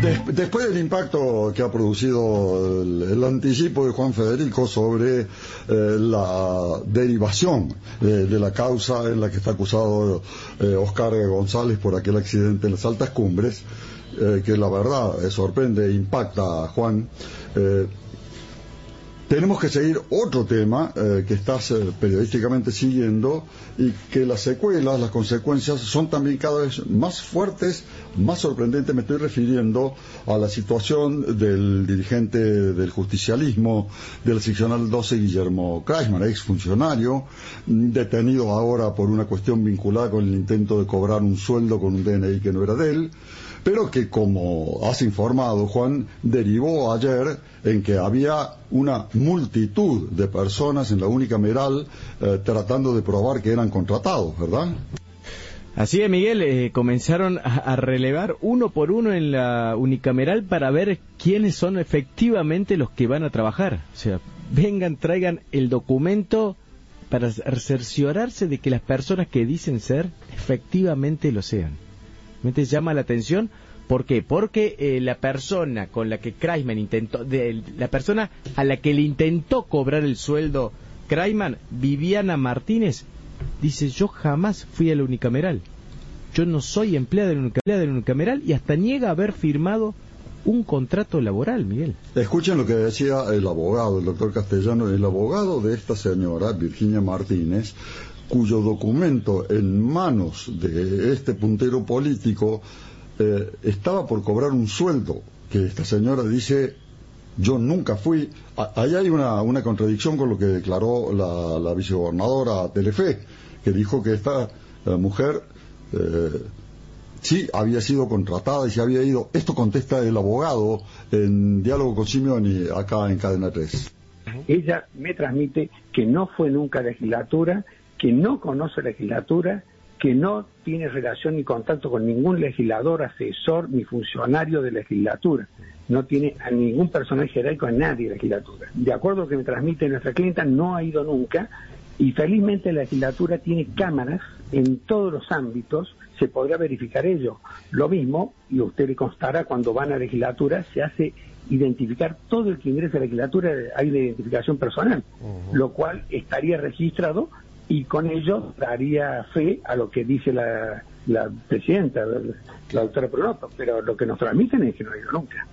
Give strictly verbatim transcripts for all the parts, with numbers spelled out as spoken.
Des, después del impacto que ha producido el, el anticipo de Juan Federico sobre eh, la derivación eh, de la causa en la que está acusado eh, Oscar González por aquel accidente en las Altas Cumbres, eh, que la verdad eh, sorprende e impacta a Juan, eh, tenemos que seguir otro tema eh, que estás eh, periodísticamente siguiendo y que las secuelas, las consecuencias son también cada vez más fuertes, más sorprendentes. Me estoy refiriendo a la situación del dirigente del justicialismo de la seccional doce, Guillermo Kreisman, exfuncionario, detenido ahora por una cuestión vinculada con el intento de cobrar un sueldo con un D N I que no era de él, pero que, como has informado, Juan, derivó ayer en que había una multitud de personas en la unicameral eh, tratando de probar que eran contratados, ¿verdad? Así es, Miguel, eh, comenzaron a, a relevar uno por uno en la unicameral para ver quiénes son efectivamente los que van a trabajar. O sea, vengan, traigan el documento para cerciorarse de que las personas que dicen ser efectivamente lo sean. ¿Me llama la atención? ¿Por qué? Porque eh, la persona con la que Kreisman intentó, de, la persona a la que le intentó cobrar el sueldo Kreisman, Viviana Martínez, dice: yo jamás fui a la unicameral, yo no soy empleada de la unicameral, de la unicameral, y hasta niega haber firmado un contrato laboral, Miguel. Escuchen lo que decía el abogado, el doctor Castellano, el abogado de esta señora, Virginia Martínez, cuyo documento en manos de este puntero político eh, estaba por cobrar un sueldo, que esta señora dice: yo nunca fui. Ahí hay una, una contradicción con lo que declaró la, la vicegobernadora Telefe, que dijo que esta eh, mujer eh, sí había sido contratada y se había ido. Esto contesta el abogado en diálogo con Simeoni acá en Cadena tres. Ella me transmite que no fue nunca legislatura, que no conoce legislatura, que no tiene relación ni contacto con ningún legislador, asesor ni funcionario de legislatura. No tiene a ningún personal jerárquico, a nadie de legislatura. De acuerdo a lo que me transmite nuestra clienta, no ha ido nunca, y felizmente la legislatura tiene cámaras en todos los ámbitos, se podrá verificar ello. Lo mismo, y a usted le constará, cuando van a la legislatura, se hace identificar todo el que ingresa a la legislatura, hay una identificación personal, uh-huh. Lo cual estaría registrado, y con ello daría fe a lo que dice la, la presidenta, la doctora Pronoto, pero lo que nos transmiten es que no ha ido nunca.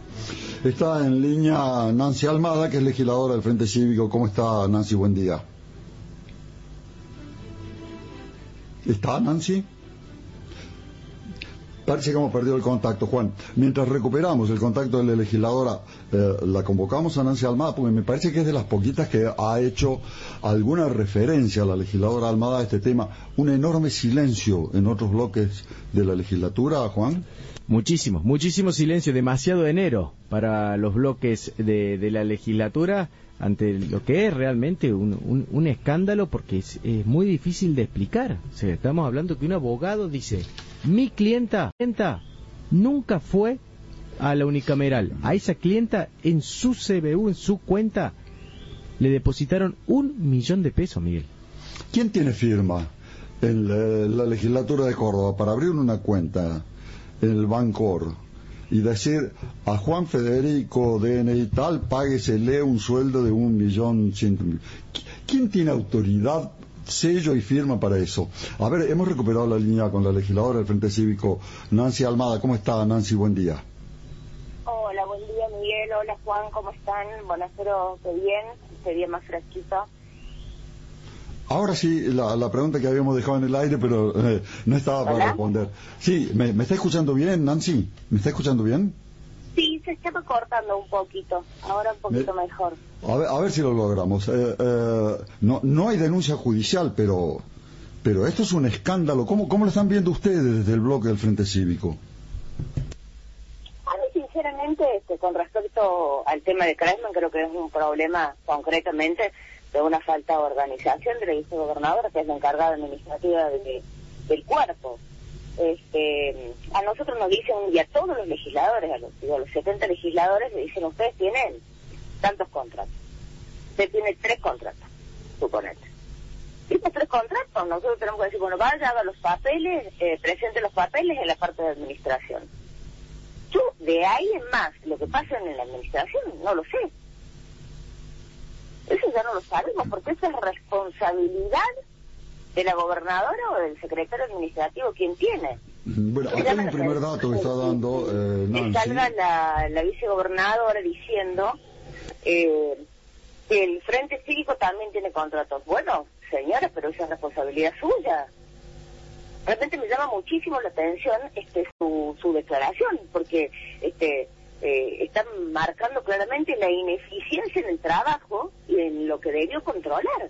Está en línea Nancy Almada, que es legisladora del Frente Cívico. ¿Cómo está, Nancy? Buen día. ¿Está, Nancy? Parece que hemos perdido el contacto, Juan. Mientras recuperamos el contacto de la legisladora, eh, la convocamos a Nancy Almada, porque me parece que es de las poquitas que ha hecho alguna referencia a la legisladora Almada a este tema. Un enorme silencio en otros bloques de la legislatura, Juan. Muchísimo, muchísimo silencio, demasiado enero para los bloques de, de la legislatura ante lo que es realmente un, un, un escándalo, porque es, es muy difícil de explicar. O sea, estamos hablando que un abogado dice: mi clienta, clienta nunca fue a la unicameral. A esa clienta en su C B U, en su cuenta, le depositaron un millón de pesos, Miguel. ¿Quién tiene firma en la, la legislatura de Córdoba para abrir una cuenta en el Bancor y decir a Juan Federico D N I tal, páguesele un sueldo de un millón ciento mil? ¿Quién tiene autoridad, sello y firma para eso? A ver, hemos recuperado la línea con la legisladora del Frente Cívico, Nancy Almada. ¿Cómo está, Nancy? Buen día. Hola, buen día, Miguel. Hola, Juan, ¿cómo están? Bueno, espero que bien, esté bien más fresquito. Ahora sí, la, la pregunta que habíamos dejado en el aire, pero eh, no estaba para ¿Hola? responder. Sí, ¿me, ¿me está escuchando bien, Nancy? ¿Me está escuchando bien? Sí, se estaba cortando un poquito, ahora un poquito me... mejor. A ver, a ver si lo logramos. Eh, eh, no, no hay denuncia judicial, pero pero esto es un escándalo. ¿Cómo, cómo lo están viendo ustedes desde el bloque del Frente Cívico? A mí, sinceramente, este, con respecto al tema de Kreisman, creo que es un problema concretamente de una falta de organización de la vicegobernadora, que es la encargada administrativa de, del cuerpo. Este, a nosotros nos dicen, y a todos los legisladores, a los, digo, a los setenta legisladores, le dicen: ustedes tienen tantos contratos, usted tiene tres contratos, suponete. Estos tres contratos, nosotros tenemos que decir: bueno, vaya, haga los papeles, eh, presente los papeles en la parte de administración. Yo, de ahí en más, lo que pasa en la administración, no lo sé. Eso ya no lo sabemos, porque esa es responsabilidad de la gobernadora o del secretario administrativo quien tiene. Bueno, acá hay un primer dato que está dando eh, Nancy. Que salga la, la vicegobernadora diciendo eh, que el Frente Cívico también tiene contratos. Bueno, señora, pero esa es responsabilidad suya. Realmente me llama muchísimo la atención este su, su declaración, porque este eh, están marcando claramente la ineficiencia en el trabajo y en lo que debió controlar.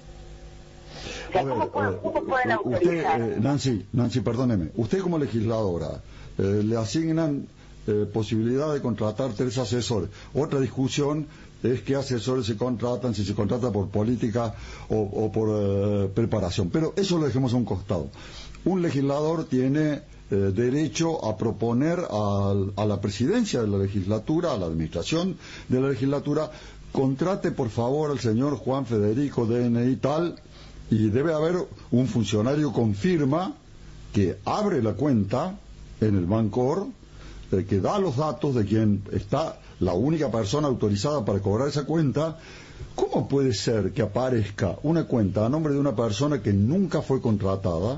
O sea, A ver, ¿cómo, pueden, ¿cómo pueden usted, autorizar? eh, Nancy, Nancy, perdóneme, usted como legisladora eh, le asignan eh, posibilidad de contratar tres asesores. Otra discusión es qué asesores se contratan, si se contrata por política o, o por eh, preparación. Pero eso lo dejemos a un costado. Un legislador tiene eh, derecho a proponer al, a la presidencia de la legislatura, a la administración de la legislatura, contrate por favor al señor Juan Federico D N I tal, y debe haber un funcionario con firma que abre la cuenta en el Bancor, eh, que da los datos de quien está la única persona autorizada para cobrar esa cuenta. ¿Cómo puede ser que aparezca una cuenta a nombre de una persona que nunca fue contratada?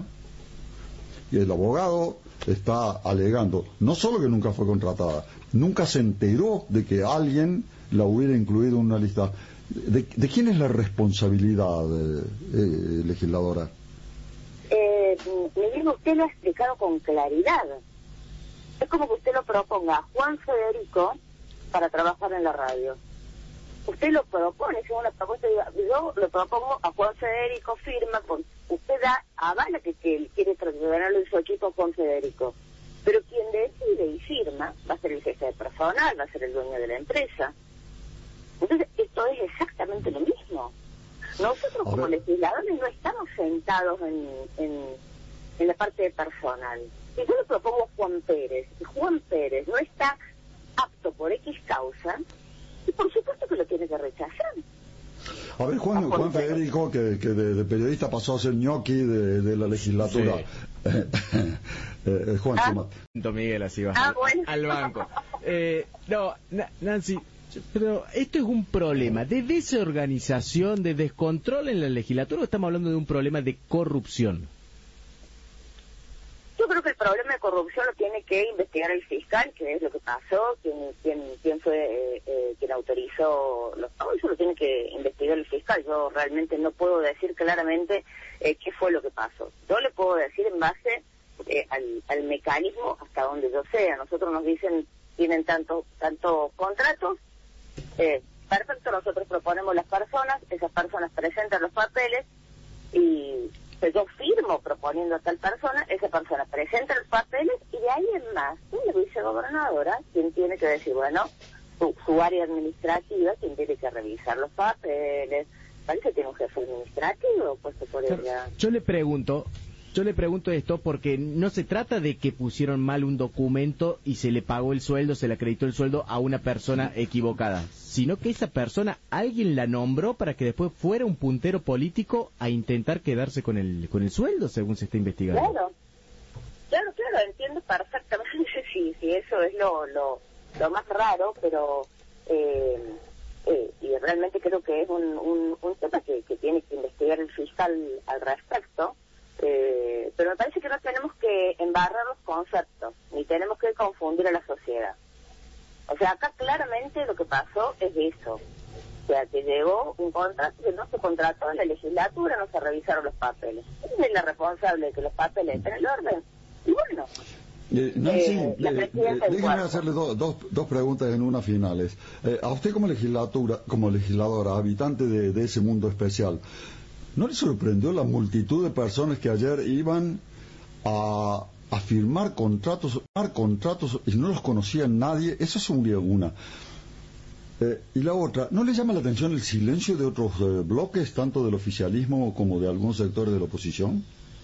Y el abogado está alegando no solo que nunca fue contratada, nunca se enteró de que alguien la hubiera incluido en una lista. ¿De, de quién es la responsabilidad, eh, eh, legisladora? Eh, Miguel, usted lo ha explicado con claridad. Es como que usted lo proponga a Juan Federico para trabajar en la radio. Usted lo propone, es una propuesta, yo lo propongo a Juan Federico, firma, con, usted da, avala que, que él quiere ganarle su equipo a Juan Federico. Pero quien decide y firma va a ser el jefe de personal, va a ser el dueño de la empresa. Entonces, esto es exactamente lo mismo. Nosotros como legisladores no estamos sentados en, en, en la parte de personal. Si yo le propongo a Juan Pérez, y Juan Pérez no está apto por X causa, y por supuesto que lo tiene que rechazar. A ver, Juan, a Juan, Juan Federico, que, que de, de periodista pasó a ser ñoqui de, de la legislatura. Sí. eh, Juan, ah, Miguel, así va. Ah, bueno. Al banco. Eh, no, Nancy... Pero esto es un problema de desorganización, de descontrol en la legislatura, ¿o estamos hablando de un problema de corrupción? Yo creo que el problema de corrupción lo tiene que investigar el fiscal, que es lo que pasó, quién, quién, quién fue eh, eh, quien autorizó los pagos, eso lo tiene que investigar el fiscal. Yo realmente no puedo decir claramente eh, qué fue lo que pasó. Yo le puedo decir en base eh, al, al mecanismo hasta donde yo sé. A nosotros nos dicen, tienen tantos tantos contratos. Eh, perfecto, nosotros proponemos las personas, esas personas presentan los papeles y pues, yo firmo proponiendo a tal persona, esa persona presenta los papeles y de ahí en más, la vicegobernadora, quien tiene que decir, bueno, su, su área administrativa, quien tiene que revisar los papeles, parece que tiene un jefe administrativo, pues se podría... Yo le pregunto... Yo le pregunto esto porque no se trata de que pusieron mal un documento y se le pagó el sueldo, se le acreditó el sueldo a una persona equivocada, sino que esa persona alguien la nombró para que después fuera un puntero político a intentar quedarse con el con el sueldo, según se está investigando. Claro, claro, claro, entiendo perfectamente si, si eso es lo, lo, lo más raro, pero eh, eh, y realmente creo que es un, un, un tema que, que tiene que investigar el fiscal al respecto. Eh, pero me parece que no tenemos que embarrar los conceptos, ni tenemos que confundir a la sociedad. O sea, acá claramente lo que pasó es eso. O sea, que llegó un contrato que no se contrató en la legislatura, no se revisaron los papeles. ¿Quién es la responsable de que los papeles estén en el orden? Y bueno... Eh, Nancy, eh, eh, eh, déjeme hacerle do, dos, dos preguntas en una finales. Eh, a usted como legislatura, como legisladora, habitante de, de ese mundo especial, ¿no le sorprendió la multitud de personas que ayer iban a, a firmar contratos, firmar contratos y no los conocía nadie? Esa es una. Eh, y la otra, ¿no le llama la atención el silencio de otros eh, bloques, tanto del oficialismo como de algunos sectores de la oposición?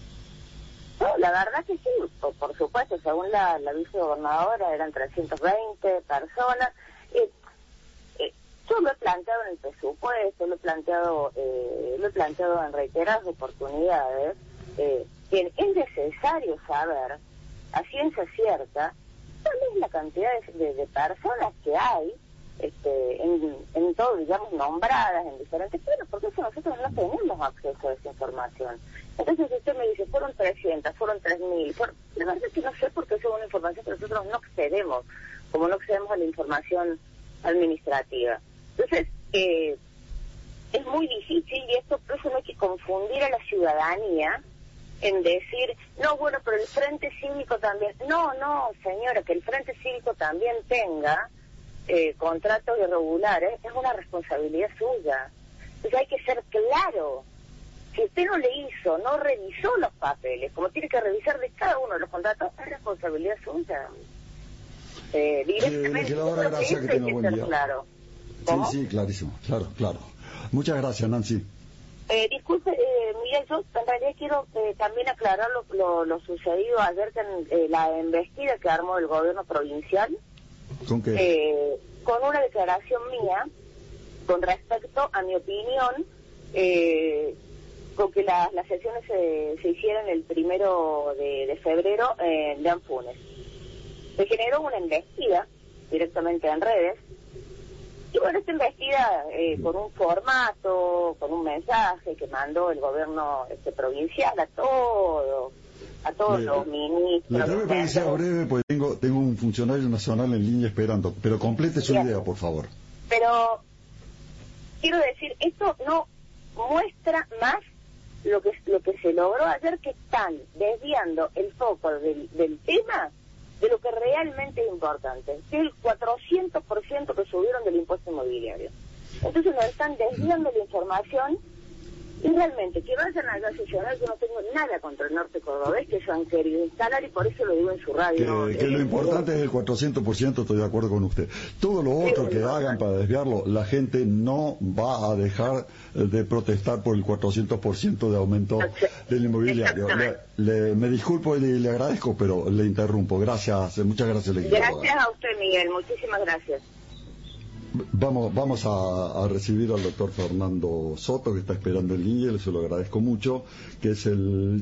No, la verdad que sí, por, por supuesto, según la, la vicegobernadora eran trescientas veinte personas. Eh, eh, yo lo he planteado en el presupuesto, lo he planteado, eh, lo he planteado en reiteradas oportunidades, eh, que es necesario saber a ciencia cierta ¿cuál es la cantidad de, de, de personas que hay este, en, en todo, digamos, nombradas en diferentes planos? Porque eso nosotros no tenemos acceso a esa información. Entonces usted me dice, fueron trescientas, fueron tres mil, fueron... la verdad es que no sé porque eso es una información que nosotros no accedemos, como no accedemos a la información administrativa. Entonces, eh, es muy difícil y esto, por eso no hay que confundir a la ciudadanía en decir, no, bueno, pero el Frente Cívico también. No, no, señora, que el Frente Cívico también tenga eh, contratos irregulares es una responsabilidad suya. Entonces hay que ser claro. Si usted no le hizo, no revisó los papeles, como tiene que revisar de cada uno de los contratos, es responsabilidad suya. Eh, directamente. Sí, legisladora, gracias, que tenga buen día. Claro. Sí, sí, clarísimo, claro, claro. Muchas gracias, Nancy. Eh, disculpe, eh, Miguel, yo en realidad quiero eh, también aclarar lo, lo, lo sucedido ayer con eh, la embestida que armó el gobierno provincial. ¿Con qué? Eh, con una declaración mía con respecto a mi opinión, eh, con que la, las sesiones se, se hicieran el primero de, de febrero en de Anfunes. Se generó una embestida directamente en redes. Y bueno, esta investida eh, con un formato, con un mensaje que mandó el gobierno este provincial a todo, a todos le, los ministros. Le tengo que decir breve, porque tengo, tengo un funcionario nacional en línea esperando, pero complete su Bien. idea, por favor. Pero quiero decir, esto no muestra más lo que lo que se logró ayer, que están desviando el foco del, del tema de lo que realmente es importante, que es el cuatrocientos por ciento que subieron del impuesto inmobiliario. Entonces nos están desviando la información y realmente que vayan a sesionar. Yo no tengo nada contra el norte cordobés, que se han querido instalar y por eso lo digo en su radio. Que, que lo importante es el cuatrocientos por ciento, estoy de acuerdo con usted. Todo lo otro que hagan para desviarlo, la gente no va a dejar de protestar por el cuatrocientos por ciento de aumento del inmobiliario. Le, le, me disculpo y le, le agradezco, pero le interrumpo. Gracias, muchas gracias. Gracias a usted, Miguel, muchísimas gracias. Vamos, vamos a, a recibir al doctor Fernando Soto, que está esperando en línea, se lo agradezco mucho, que es el